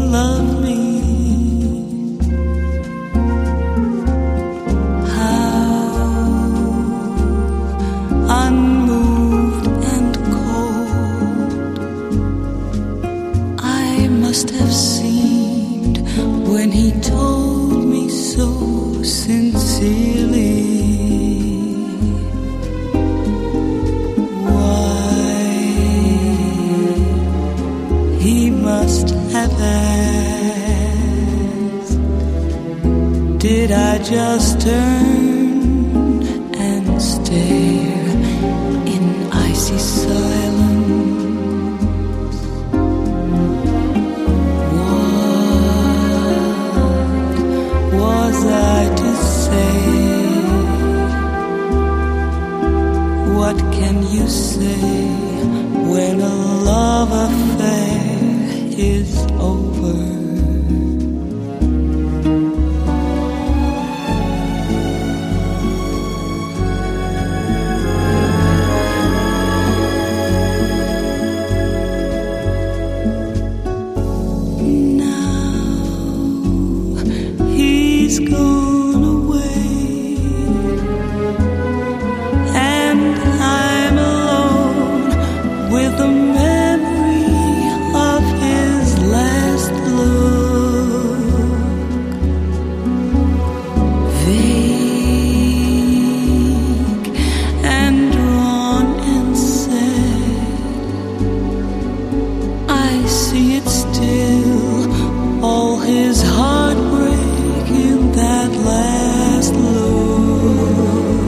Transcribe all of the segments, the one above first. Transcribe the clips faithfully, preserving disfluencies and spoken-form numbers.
love me. How unmoved and cold I must have seemed when he told me so sincerely. Must have asked, did I just turn and stare in icy silence? What was I to say? What can you say when a love affair is over? Now he's gone away, and I'm alone with the memory of his last look, vague and drawn and sad. I see it still, all his heartbreak in that last look.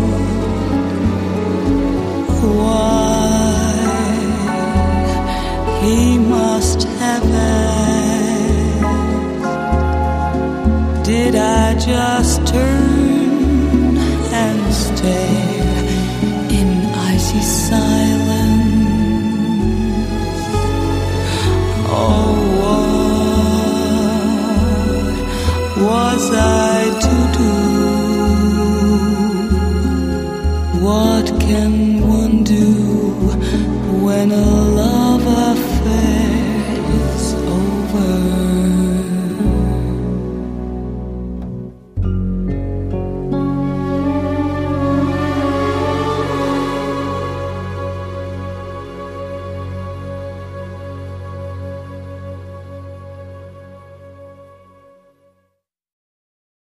Why he must have asked, did I just turn and stare in icy silence? Oh, what was I to do? What can one do when a love affair is over?